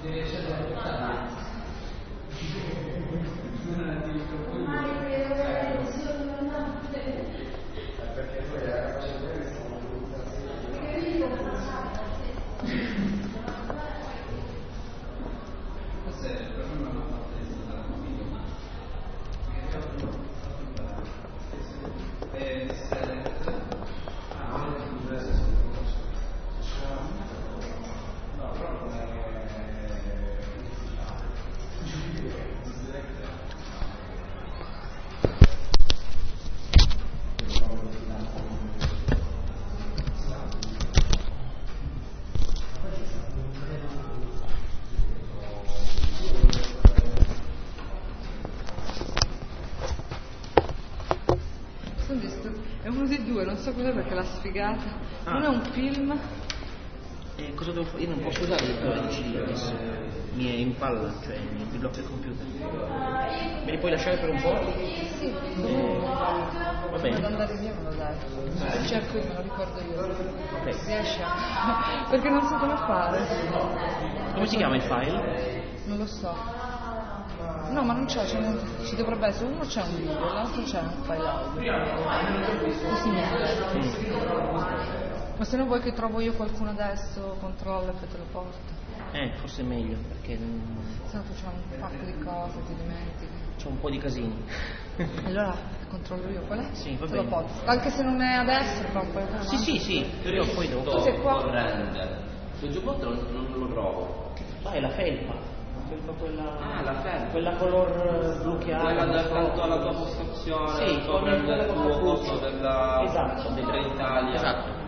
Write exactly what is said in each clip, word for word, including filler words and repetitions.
Non so cos'è perché l'ha sfigata. Ah. Non è un film. Eh, cosa devo fare? Io non posso usare il dodici D adesso. Mi è in palla, cioè mi blocca il computer. Me li puoi lasciare per un po'? Sì. Eh, va bene. Devo andare via, me lo dai. Se cerco io, me lo ricordo io. Ok. Riesci a... perché non so come fare. Come si chiama il file? Non lo so. No, ma non c'è, c'è un, ci dovrebbe essere, uno c'è un video, l'altro c'è un file audio. Così mi mm. Ma se non vuoi che trovo io qualcuno adesso, controllo e poi te lo porto. Eh, forse è meglio, perché... Se no facciamo un pacco di cose, ti dimentichi. C'ho un po' di casini. Allora controllo io, qual è? Sì, va te bene. lo porto. Anche se non è adesso, però poi... Sì, sì, sì, io poi devo... Tu sei qua? Sul giubbotto non, non lo trovo. Ah, è la felpa. Quella, ah, la felpa. Quella color blu chiaro. Quella d'accanto alla tua postazione, sì, sopra il tuo posto della... Esatto, del Trenitalia. Esatto.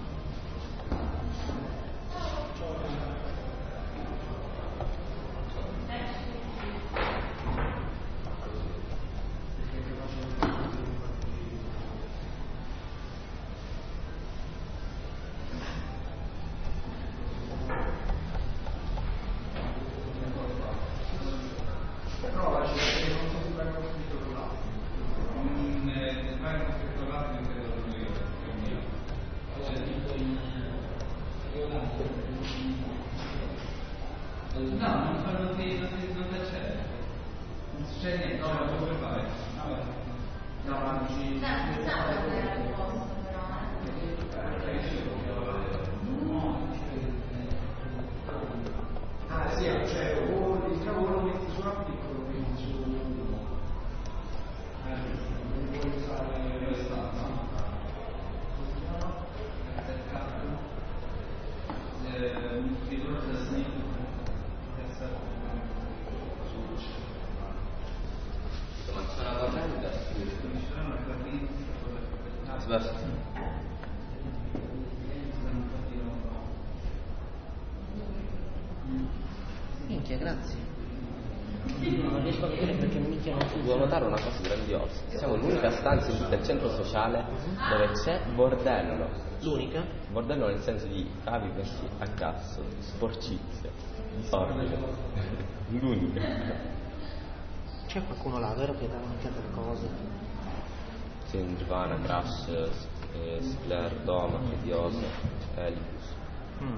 Minchia, grazie. Non riesco a vedere perché minchia non funziona. Devo notare una cosa grandiosa. Siamo l'unica stanza in tutto il centro sociale dove c'è bordello. L'unica? Bordello nel senso di cavi messi a cazzo, sporcizia, disordine. L'unica. C'è qualcuno là, vero, che dà un'occhiata alle cose? Sì, Nirvana, Crash, eh, Scler, Doma, Fediosa, Elibus. Mm.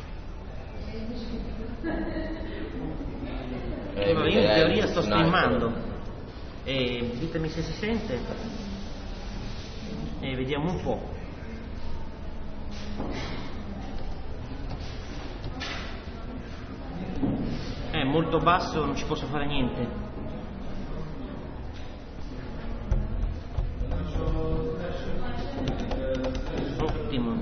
Eh, allora, io in teoria sto Sniper. streamando e ditemi se si sente e vediamo un po'. È molto basso, non ci posso fare niente. Ottimo.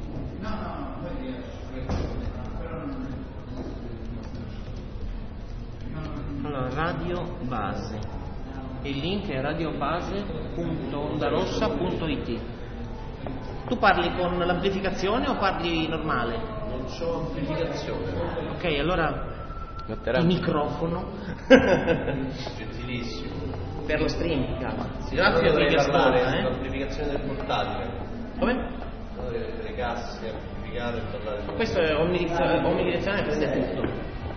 Allora, radio base. Il link è radiobase punto ondarossa punto it. Tu parli con l'amplificazione o parli normale? Non c'ho amplificazione. Ok, allora Metteremo. il microfono. Gentilissimo. Per lo stream, chiama. Sì, grazie, dovrei parlare eh? sull'amplificazione del portatile. Come? Dovrei mettere le casse, amplificare e parlare su. Questo è omnidirezionale, omnidirezionale, prende tutto.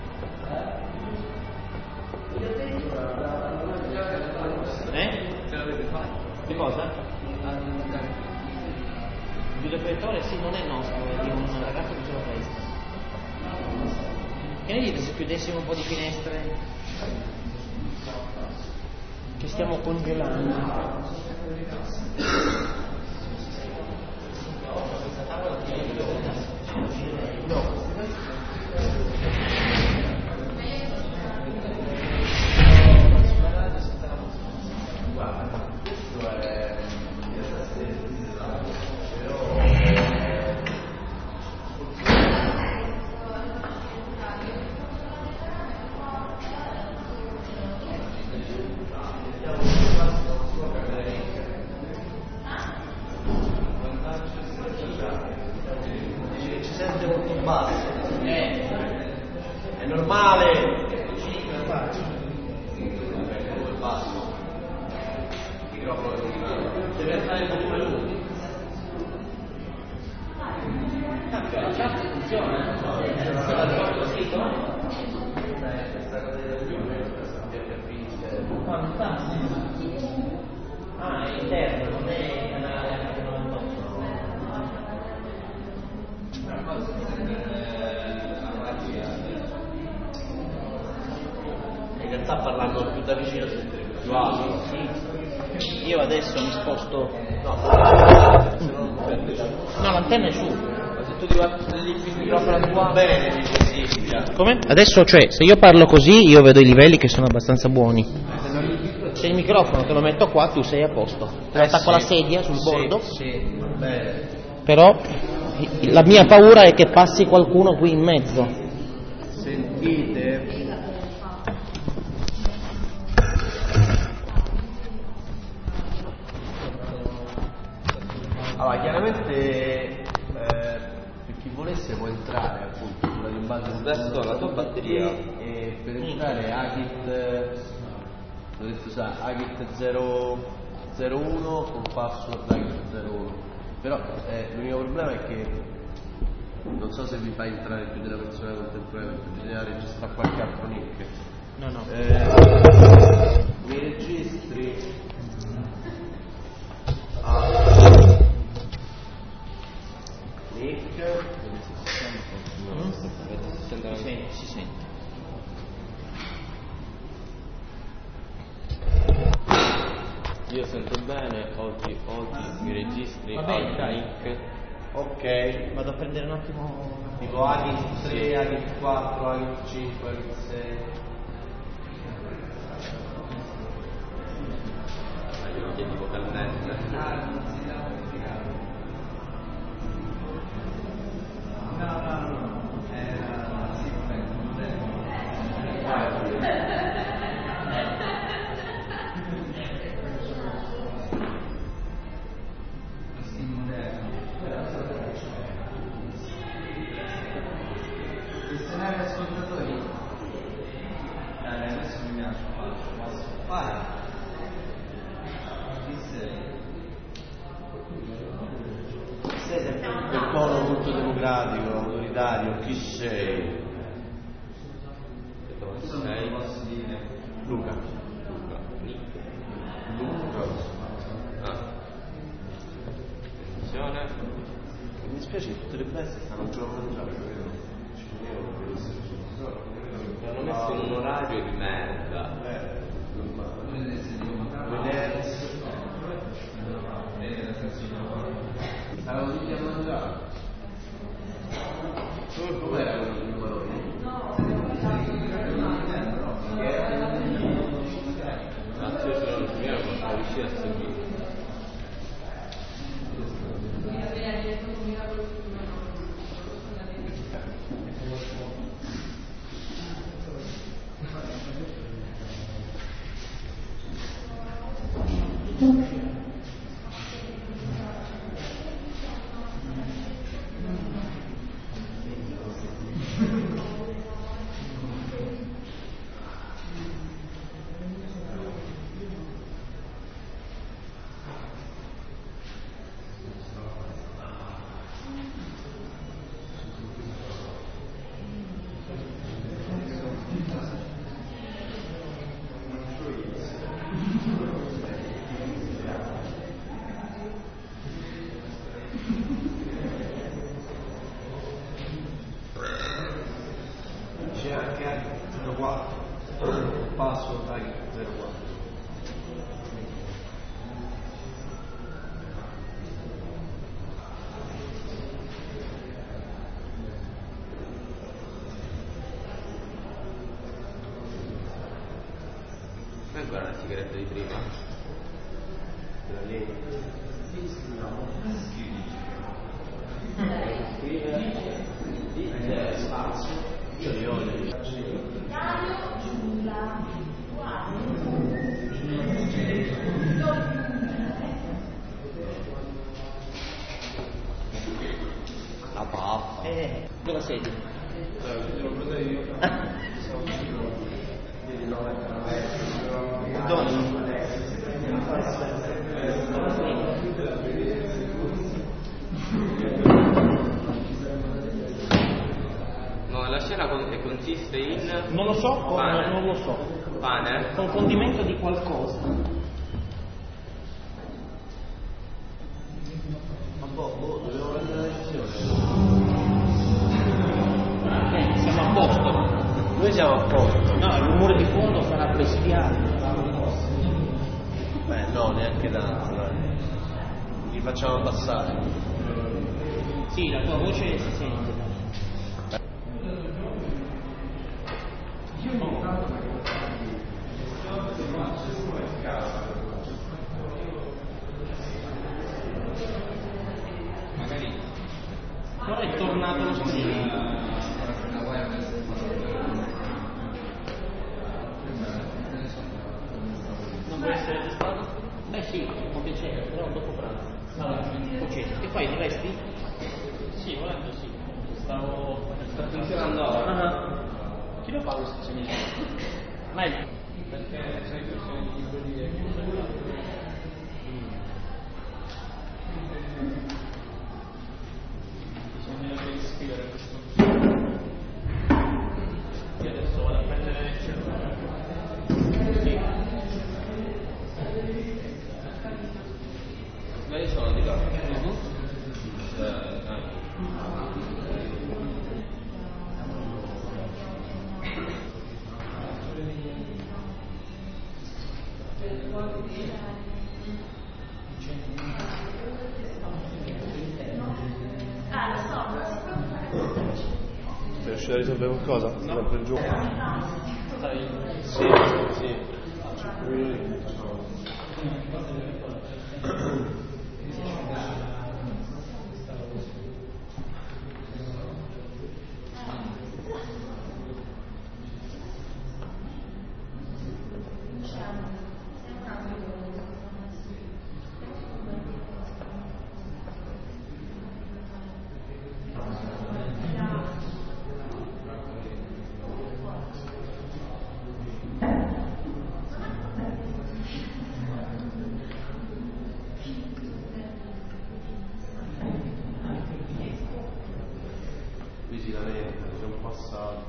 Eh? Ce l'avete fatto? Che cosa? Il videoproiettore sì, non è nostro, è di un ragazzo che ce l'ha preso. Che ne dite se chiudessimo un po' di finestre, che stiamo congelando. Sta parlando più da vicino, più alto. Sì. Io adesso mi sposto. No, no, l'antenna è su. Ma se tu ti guardi il microfono qua bene, dici sì. Come? Adesso, cioè, se io parlo così, io vedo i livelli che sono abbastanza buoni. Se il microfono te lo metto qua, tu sei a posto. Te lo attacco alla sedia sul bordo. Sì, sì, va bene. Però la mia paura è che passi qualcuno qui in mezzo. Sentite? Allora, chiaramente eh, per chi volesse può entrare appunto sulla rimbase verso la tua batteria e, e per entrare Agit dovreste usare Agit zero uno con password Agit zero uno. Però eh, l'unico problema è che non so se vi fa entrare più della persona contemporaneamente, bisogna registrare qualche altro nick. No, no. Eh, mi registri a nick. Mm? Si sente, si sente. Io sento bene, oggi, oggi mi registri Va bene, al dai. nick. Ok, Vado a prendere un attimo. tipo Agit tre, Agit quattro, Agit cinque, Agit sei. Io lo chiedi vocalmente. Quel tono molto democratico, autoritario, chi sei? Sei Luca. Luca. Luca. Ah. Attenzione. Mi dispiace che tutte le bestie stanno ancora a mangiare, credo. Ci tenevo. Mi hanno messo in un orario di merda. Eh, Venezia. Stavano tutti a mangiare. Com'era quello di Maroni? Anzi, io sono il primo che non riuscì a seguire. zero quattro, password Agit zero quattro. E guarda la sigaretta di prima. Lì. Scrive di spazio. Giulione. La pappa. Eh, dove sei? L'ho presa io. Dove? No, la scena con- consiste in... Non lo so, con, Pane. non lo so. Pane? Con condimento di qualcosa. Ma boh, boh, dobbiamo prendere la decisione. Ok, siamo a posto. Noi siamo a posto. No, il rumore di fondo sarà bestiale. Beh, no, neanche tanto, dai. Li facciamo abbassare. Sì, la tua voce si sente. Magari... Però è tornato lo stesso. Non può essere registrato? Beh sì, con piacere, però dopo pranzo. Ok, che fai, ti resti? Sì, volendo sì. Stavo... Sta funzionando ora. Ah, chi lo fa questo segno? Meglio. Perché sai che sono i libri e bisogna scrivere questo. Io adesso vado a prendere il cellulare. Sì. Ma io sono di là. Eh, eh. Sei riuscito a risolvere qualcosa? No. Sempre giù? Stai... Sì, sì. Qui si lamenta, c'è un passaggio.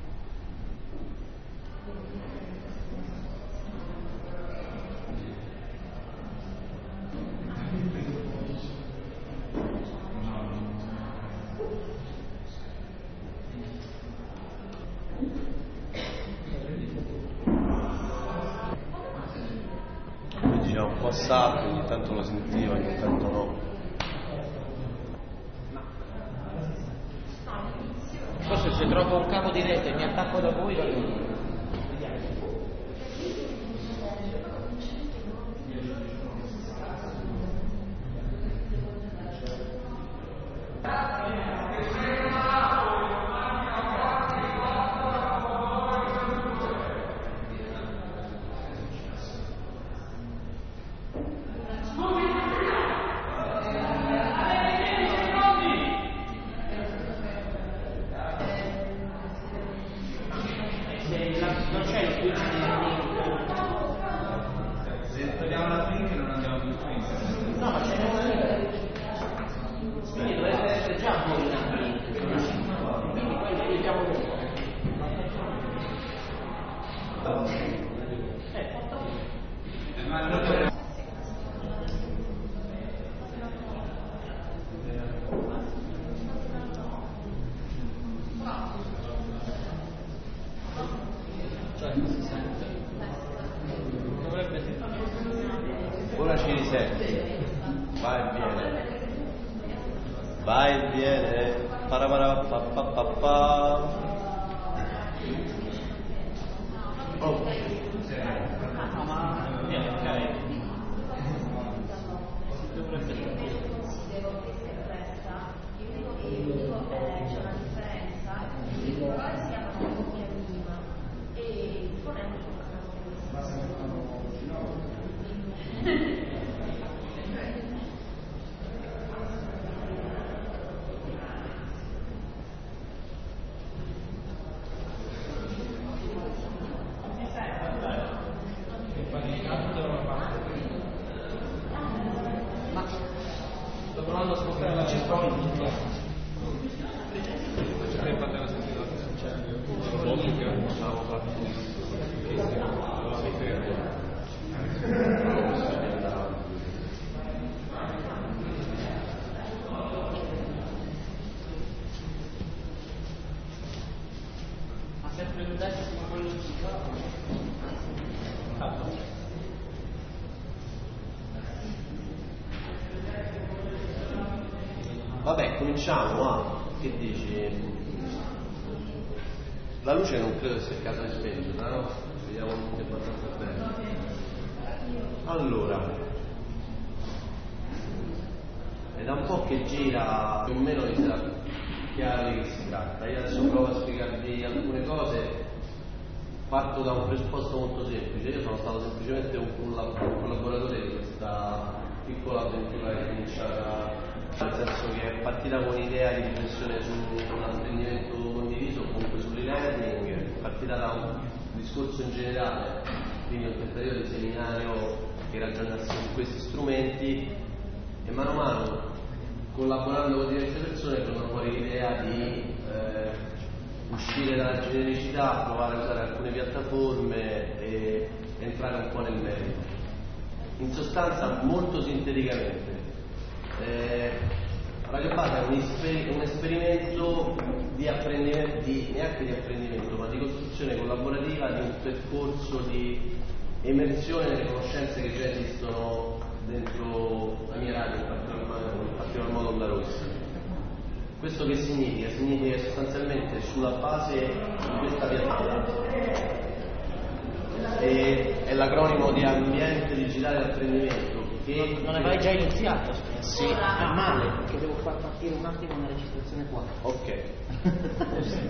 Quindi c'è un passaggio, ogni tanto lo sentiva, ogni tanto no. Forse se trovo un cavo di rete e mi attacco da voi, vado via. Non c'è il switch di... Se togliamo la print non andiamo più su internet. No, ma ce n'è una lì. Quindi dovrebbe essere già fuori da qui. Quindi poi lo vediamo dopo. Eh, ma non... Ora ci risenti. Vai e viene. Vai e viene. Parapara pa pa pa pa. Oh. Vabbè, cominciamo, ah, che dici? La luce non credo sia il caso di spegnerla, no? Vediamo tutti abbastanza bene. Allora, è da un po' che gira, più o meno vi sarà chiaro di che si tratta. Io adesso provo a spiegarvi alcune cose. Parto da un presupposto molto semplice. Io sono stato semplicemente un collaboratore di questa piccola avventura che è cominciata, nel senso che è partita con un'idea di riflessione su un apprendimento condiviso, comunque sull'e-learning, è partita da un discorso in generale, quindi un tentativo di seminario che ragionasse su questi strumenti, e mano a mano, collaborando con diverse persone, tornano fuori l'idea di eh, uscire dalla genericità, provare a usare alcune piattaforme e entrare un po' nel merito. In sostanza, molto sinteticamente, eh, Radio Base è un, esper- un esperimento di apprendimento, di, neanche di apprendimento, ma di costruzione collaborativa di un percorso di emersione delle conoscenze che già esistono dentro la mia radio, in particolar modo Onda Rossa. Questo che significa? Significa che sostanzialmente sulla base di questa piattaforma, e è l'acronimo di Ambiente Digitale d'Apprendimento, che non avevi già iniziato? Sì. Ah, male, perché devo far partire un attimo una registrazione qua. Ok.